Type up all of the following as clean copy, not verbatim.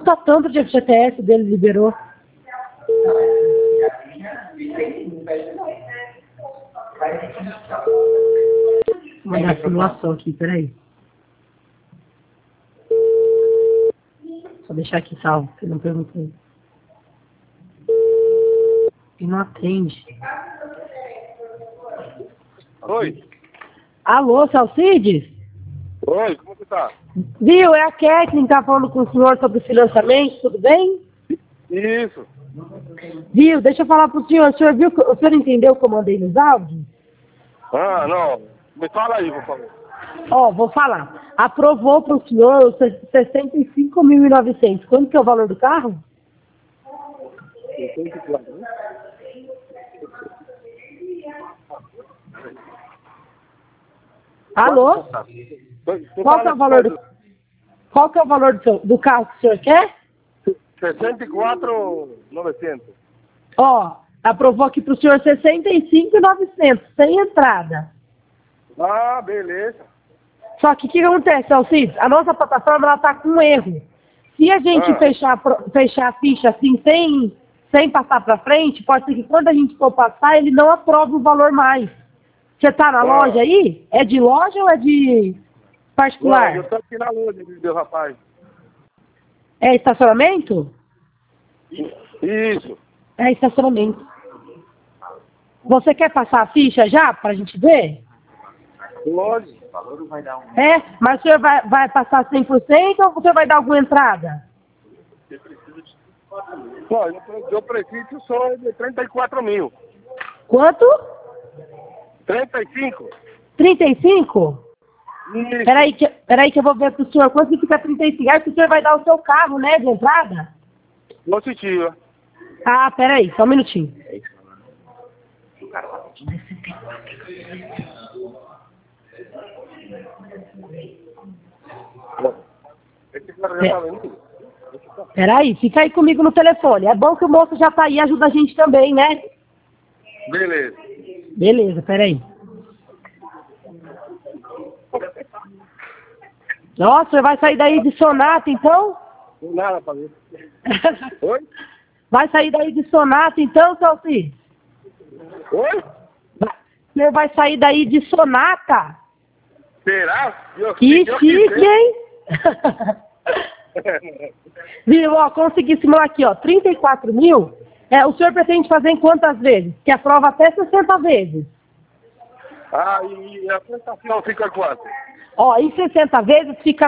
Tá tanto de FGTS dele liberou. Vou mandar a simulação aqui, peraí. Só deixar aqui salvo, que eu não perguntei. E não atende. Oi. Alô, Salcides? Oi, como você tá? Viu, é a Kathleen que tá falando com o senhor sobre financiamento, tudo bem? Isso. Viu, deixa eu falar pro senhor, o senhor entendeu o que eu mandei nos áudios? Ah, não. Me fala aí, por favor. Ó, vou falar. Aprovou pro senhor os 65.900. Quanto que é o valor do carro? Alô? Qual que é o valor do carro que o senhor quer? 64.900. Ó, aprovou aqui pro senhor 65.900, sem entrada. Ah, beleza. Só que o que acontece, Alcides? A nossa plataforma ela tá com um erro. Se a gente fechar a ficha assim, sem passar para frente, pode ser que quando a gente for passar, ele não aprove o valor mais. Você tá na loja aí? É de loja ou é de particular? Não, eu tô aqui na loja, meu rapaz. É estacionamento? Isso. É estacionamento. Você quer passar a ficha já, pra gente ver? Lógico. É? Mas o senhor vai passar 100% ou você vai dar alguma entrada? Não, eu preciso só de 34 mil. Quanto? 35? 35? Isso. Peraí que eu vou ver pro senhor. Quanto que fica 35? Acho que o senhor vai dar o seu carro, né, de entrada? Positiva. Ah, peraí, só um minutinho. Esse cara já tá vendo? Peraí, fica aí comigo no telefone. É bom que o moço já tá aí e ajuda a gente também, né? Beleza. Beleza, peraí. Nossa, você vai sair daí de Sonata, então? Não nada pra ver. Oi? Vai sair daí de Sonata, então, Salsi? Oi? Você vai sair daí de Sonata? Será? Que chique, hein? Viu, ó, consegui simular aqui, ó, 34 mil. O senhor pretende fazer em quantas vezes? Que aprova até 60 vezes. Ah, e a prestação fica quanto? Ó, em 60 vezes fica R$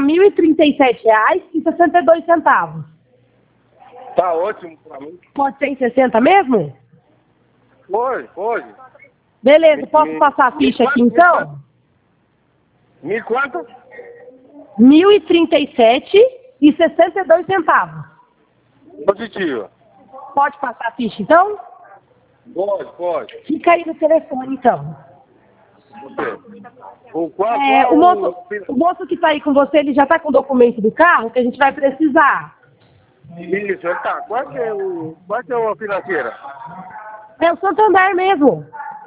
1.037,62. Tá ótimo pra mim. Pode ser em 60 mesmo? Pode. Beleza, posso passar a ficha aqui então? Me quanto? R$ 1.037,62. Positiva. Pode passar a ficha então? Pode. Fica aí no telefone então. O qual, o moço que está aí com você, ele já está com o documento do carro que a gente vai precisar. Isso, ele tá. Qual que é a financeira? É o Santander mesmo.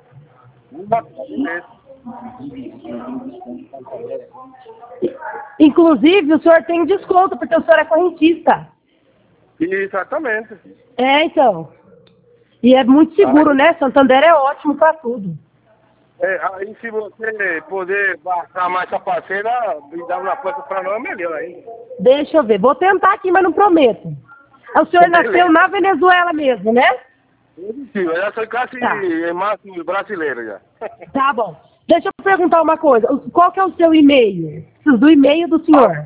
Inclusive, o senhor tem desconto, porque o senhor é correntista. Exatamente. É, então. E é muito seguro, né? Santander é ótimo para tudo. Aí se você puder baixar mais a parceira e dar uma coisa para nós, é melhor ainda. Deixa eu ver. Vou tentar aqui, mas não prometo. O senhor nasceu na Venezuela mesmo, né? Sim, eu já sou quase máximo brasileiro já. Tá bom. Deixa eu perguntar uma coisa. Qual que é o seu e-mail? Preciso do e-mail do senhor.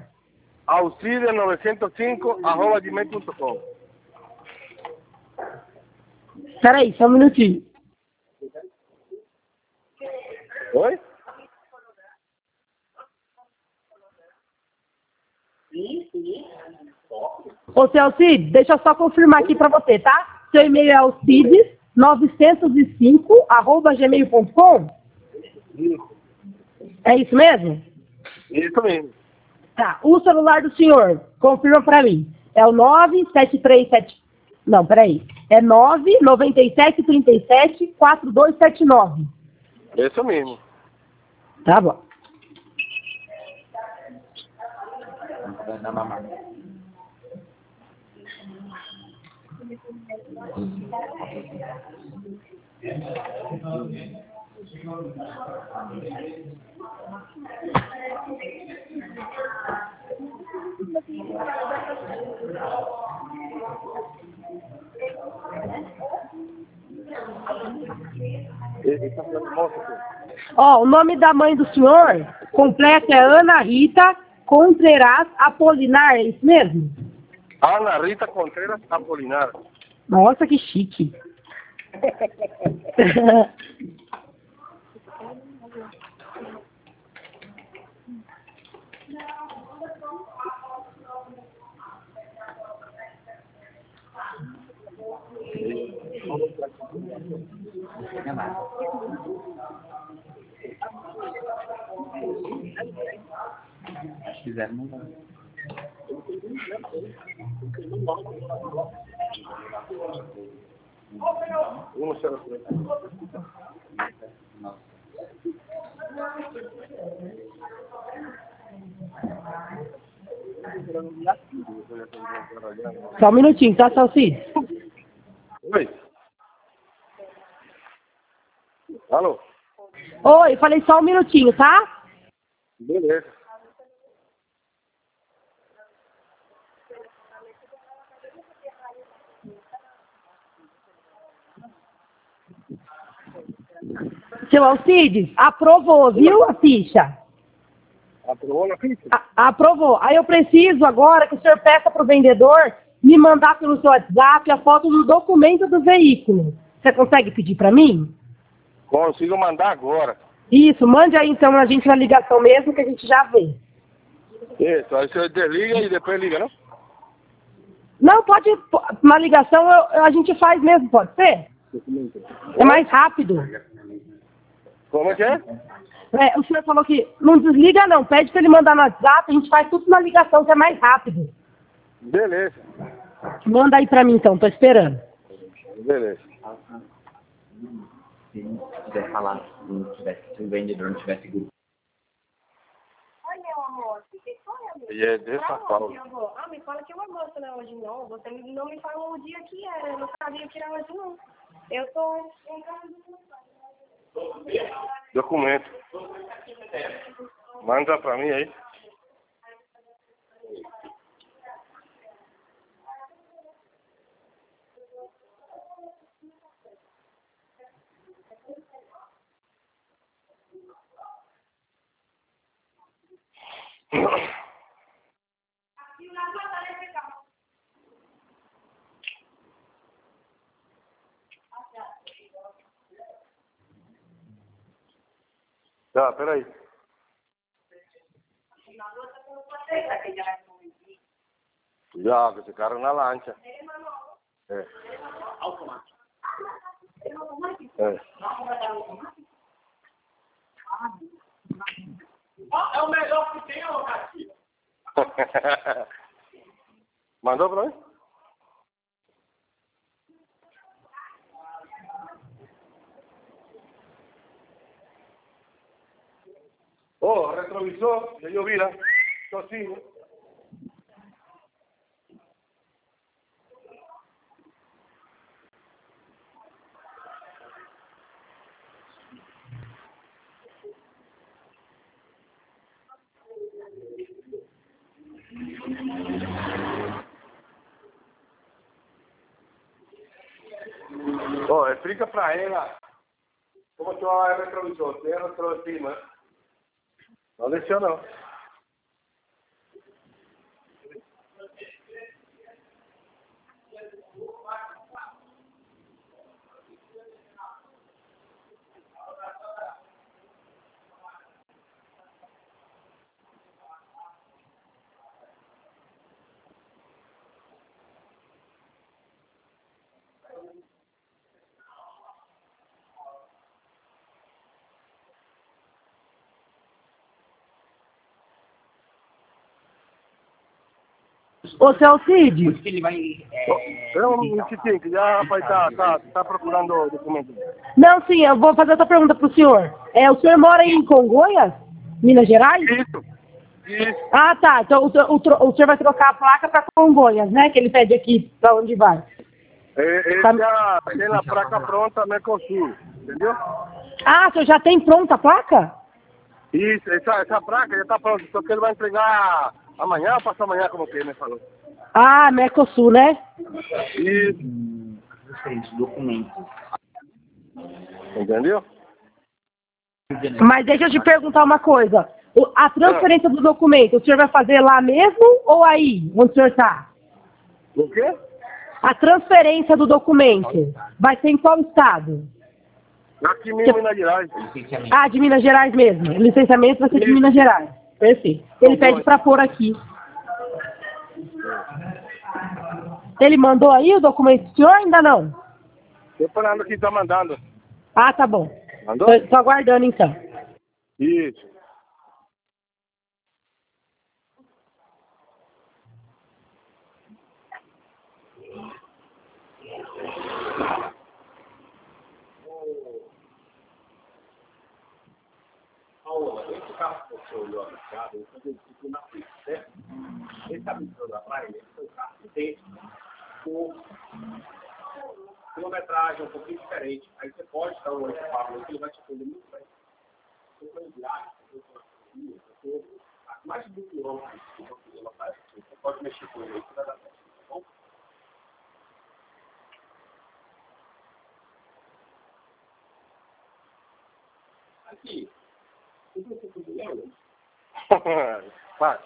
Auxilia905@gmail.com. Peraí, só um minutinho. Oi? Ô, seu Alcides, deixa eu só confirmar aqui pra você, tá? Seu e-mail é alcides905@gmail.com? É isso mesmo? Isso mesmo. Tá. O celular do senhor, confirma pra mim. É o 973... Não, peraí. É 997374279. Isso mesmo. Tá bom. Ó, o nome da mãe do senhor completo é Ana Rita Contreras Apolinar, é isso mesmo? Ana Rita Contreras Apolinar. Nossa, que chique. Só um minutinho, tá, Salsides? Oi. Alô? Oi, falei só um minutinho, tá? Beleza. Seu Alcides, aprovou, viu a ficha? Aprovou na ficha? Aprovou. Aí eu preciso agora que o senhor peça para o vendedor me mandar pelo seu WhatsApp a foto do documento do veículo. Você consegue pedir para mim? Consigo mandar agora. Isso, mande aí então a gente na ligação mesmo que a gente já vê. Isso, aí você desliga e depois liga, não? Não, pode, na ligação a gente faz mesmo, pode ser? É mais rápido. Como é que é? É, o senhor falou que não desliga não, pede para ele mandar no WhatsApp, a gente faz tudo na ligação que é mais rápido. Beleza. Manda aí para mim então, tô esperando. Beleza. Se quiser falar, se o vendedor não tivesse grupo. Oi, meu amor. Que foi, amigo? E é de São Paulo. Meu avô. Ah, me fala que é agosto, não, hoje não. Você não me falou o dia que era. Eu não sabia que era hoje, não. Eu tô em casa do meu pai. Documento. Manda pra mim aí. Tá, peraí. Já, esse cara na lancha. É. É. É o melhor que tem, ô Catinho. Mandou pra mim? Oh, retrovisor, de llovida, tocino. Oh, explica pra ela como que é o retrovisor. Tem retrovisor cima. Não desceu não. Ô, seu Alcides, Por isso que ele vai. Espera um minutinho, que já rapaz tá procurando o documento. não, sim, eu vou fazer outra pergunta pro senhor. O senhor mora em Congonhas, Minas Gerais? Isso. Isso. Ah, tá. Então o senhor vai trocar a placa para Congonhas, né? Que ele pede aqui para onde vai. Ele já tem a placa pronta, Mercosul, entendeu? Ah, o senhor já tem pronta a placa? Isso, essa placa já está pronta, só que ele vai entregar amanhã ou passar amanhã, como que ele me falou. Ah, Mercosul, né? Isso. Documentos. Entendeu? Mas deixa eu te perguntar uma coisa. A transferência do documento, o senhor vai fazer lá mesmo ou aí, onde o senhor está? O quê? A transferência do documento vai ser em qual estado? Aqui mesmo em Minas Gerais. Ah, de Minas Gerais mesmo. O licenciamento vai ser de Minas Gerais. Perfeito. Ele pede para pôr aqui. Ele mandou aí o documento do senhor ou ainda não? Estou falando que está mandando. Ah, tá bom. Mandou? Tô aguardando então. Isso. Esse carro que você olhou a mercado, ele ficou na frente, certo? Ele está pensando lá para ele, foi o carro de dentro, com quilometragem um pouquinho diferente. Aí você pode dar um equipamento que ele vai te atender muito bem. Você foi em viagem, você mais de 2 quilômetros, você pode mexer com ele, que vai dar certo, tá bom? Aqui. Faz.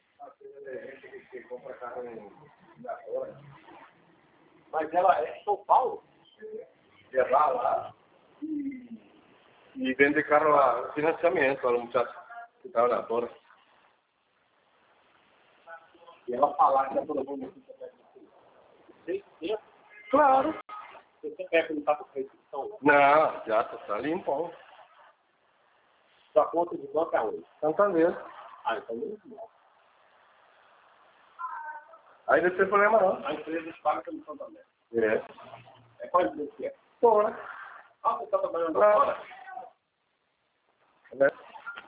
Mas ela é de São Paulo? Levar lá e vende carro a financiamento a um muchacho que estava na torre. E ela falar que é todo mundo aqui. Claro. Você pega não está com restrição? Não, já está limpo. Sua conta de banco é onde? Santander. Ah, então mesmo. Aí não tem problema não. A empresa paga pelo Santander. É. É qual empresa que é? Fora. Ah, você está trabalhando Claro. fora? É.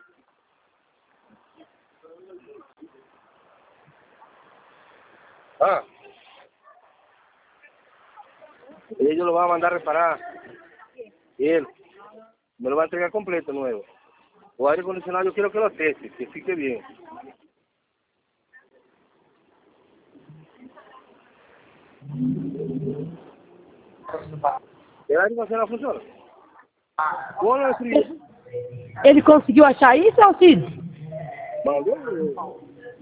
Ah. Ellos lo van a mandar a reparar. Él me lo va a entregar completo nuevo. O aire acondicionado yo quiero que lo teste, que fique bien. ¿El aire acondicionado funciona? Bueno, Ele conseguiu achar isso, Alcides? mandou.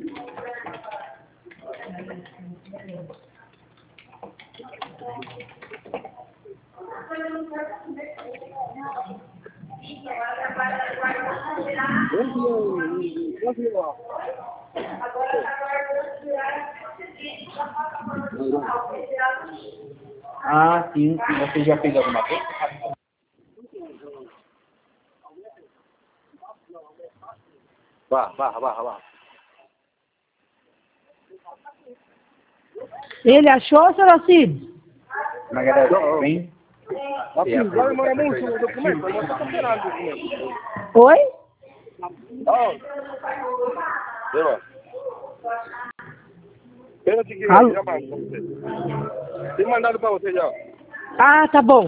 Ah, sim. Você já fez alguma coisa? Baja. Ele achou, senhor Alcides? Na galera, vem. Aqui, vai demorar muito o documento, mas eu estou esperando o documento. Oi? Deu. Pênalti que Alô? já mandou pra você. Tem mandado pra você já. Ah, tá bom.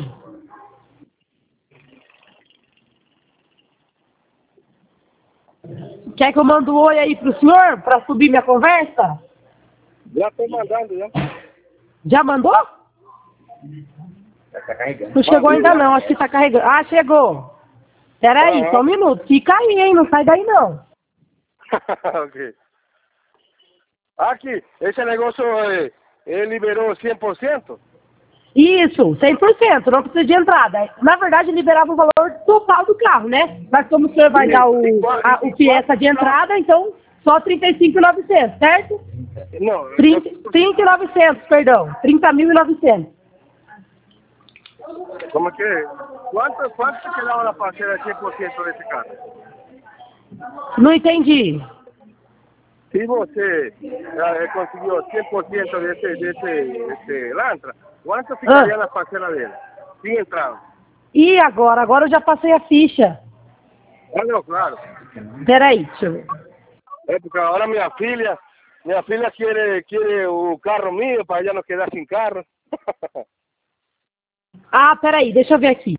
Quer que eu mande um oi aí pro senhor para subir minha conversa? Já estou mandando, já. Já mandou? Já tá carregando. Não chegou ainda não, acho que tá carregando. Ah, chegou. Peraí, só um minuto. Fica aí, hein? Não sai daí não. Ok. Aqui, esse negócio, ele liberou 100%? Isso, 100%, não precisa de entrada. Na verdade, liberava o valor total do carro, né? Mas como o senhor vai dar o fiesta de entrada, então só 35.900, certo? Não. 30.900, perdão. 30.900. Como que é? Quanto que dava na parceira 100% desse carro? Não entendi. Se você conseguiu 100% desse Lantra, quanto ficaria na parcela dele? Sem entrada. E agora? Agora eu já passei a ficha. Ah, não, claro. Peraí, deixa eu ver. É porque agora minha filha quer o carro meu para ela não quedar sem carro. Ah, peraí, deixa eu ver aqui.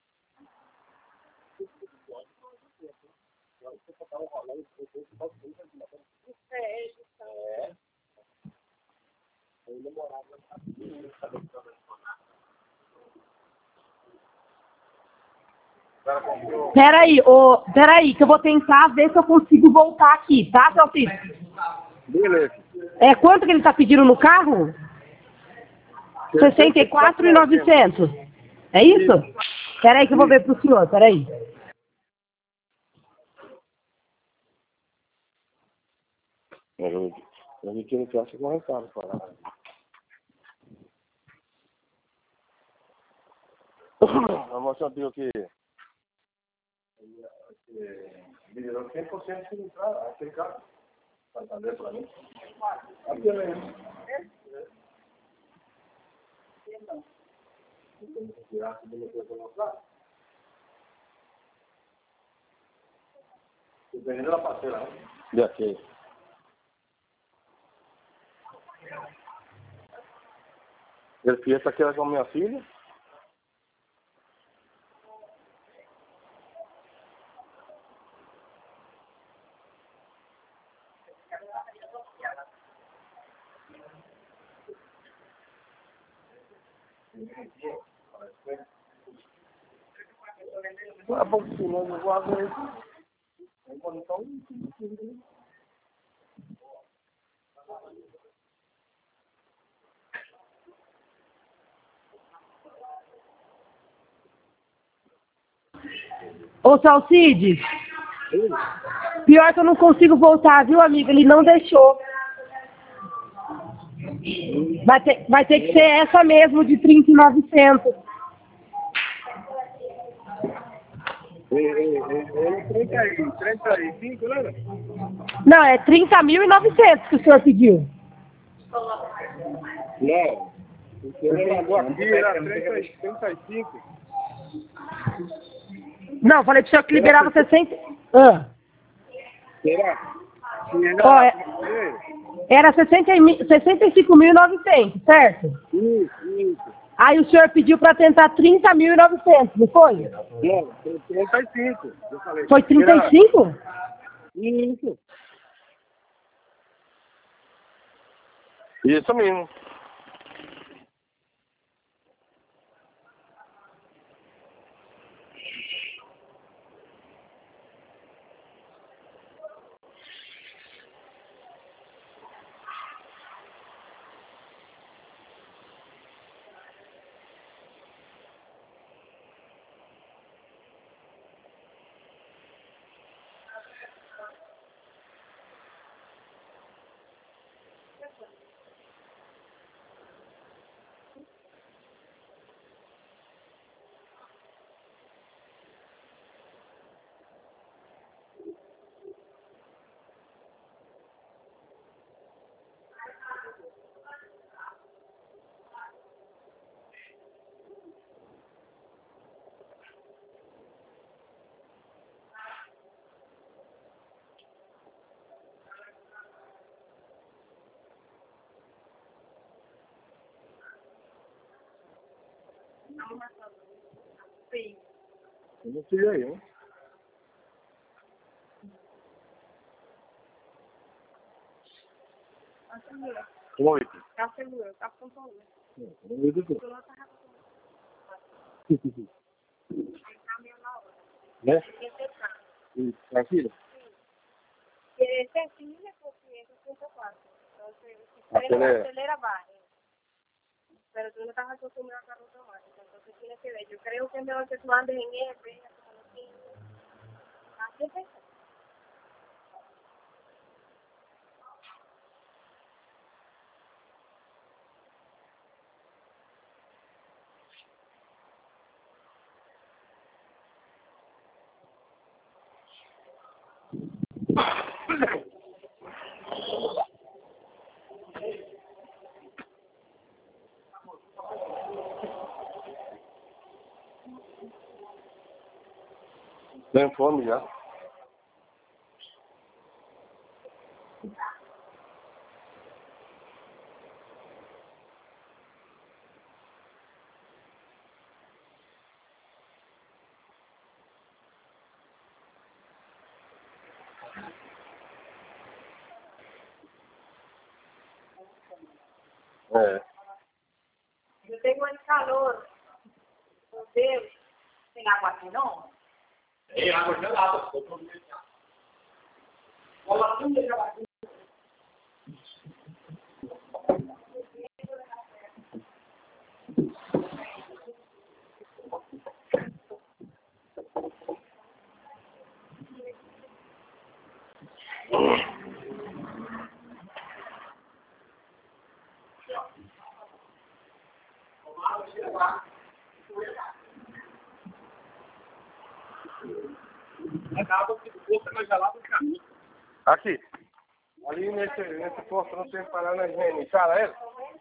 Peraí, que eu vou tentar ver se eu consigo voltar aqui, tá, Salsicha? Beleza. É, quanto que ele tá pedindo no carro? 64.900. É isso? Peraí que eu vou ver pro senhor, peraí. Eu vi que ele acha que não é caro, cara. A moça viu que melhorou 100% de entrar aquele carro. Vai fazer pra mim? Aqui mesmo. Dependendo da parceira, né? De aqui. Ele fez essa aqui com a minha filha. Ah, bom, se não, eu vou abrir. Ô, Salcides, pior que eu não consigo voltar, viu, amigo? Ele não deixou. Vai ter que ser essa mesmo, de 30.900. É 35, né? Não, é 30.900 que o senhor pediu. Não. Você mandou aqui, era 35. Não, falei pro senhor que liberava 60... Ah. Será? Ó, era 65.900, certo? Isso. Aí o senhor pediu para tentar 30.900, não foi? Não, 35. Eu falei. Foi 35? Isso. Isso mesmo. Eu não sei aí, hein? Oi. Tá seguro, tá com problema. Né? Isso, aqui? Esse é 534. Aquele é... Acelera baja. Pero tú no estás acostumbrado a carro automático, entonces tienes que ver. Yo creo que es mejor que tú andes en F, así es. Tem fome já. É. Eu tenho muito calor. Meu Deus. Tem água aqui, não? Tem água gelada. Olha tudo gelado. Aqui. Ali nesse posto não tem que parar na higiene. Fala ele?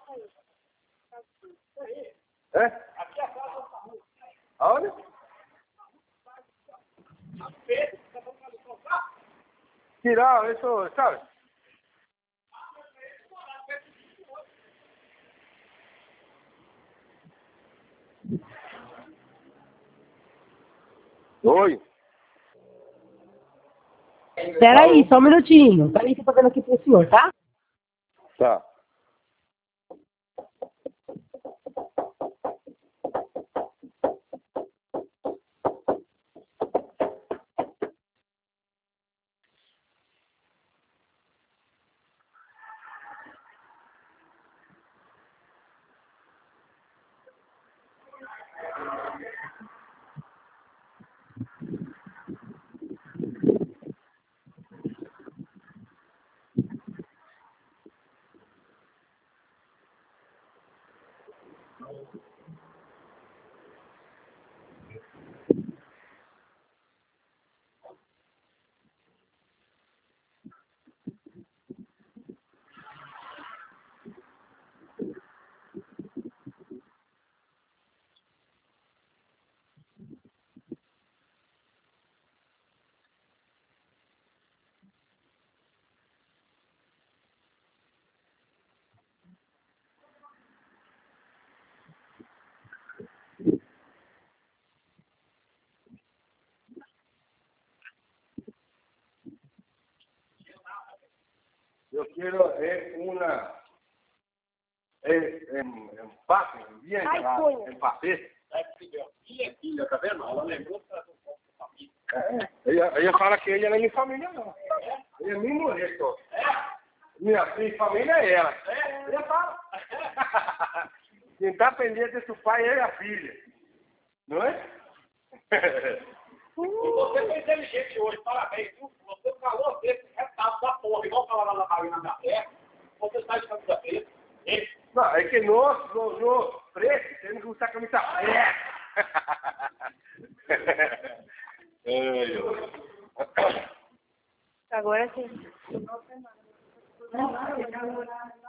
É? Aonde? Tirar, isso, sabe? Oi. Espera aí, só um minutinho. Espera aí que eu tô vendo aqui pro senhor, tá? Tá. Yo quiero empate, bien gelado, empate. Tá vendo? Ela lembrou da família. Ella fala que ella não é minha família, não. Ella é minha mulher, só. Minha família é ela. Ella fala. Quem está pendente é o pai e a filha. Não é? Você foi inteligente hoje, parabéns, viu? Você falou desse retado da porra, igual falar lá na Marina da Terra, você está de camisa preta. Não, é que nós pretos, temos que usar camisa preta. Agora sim.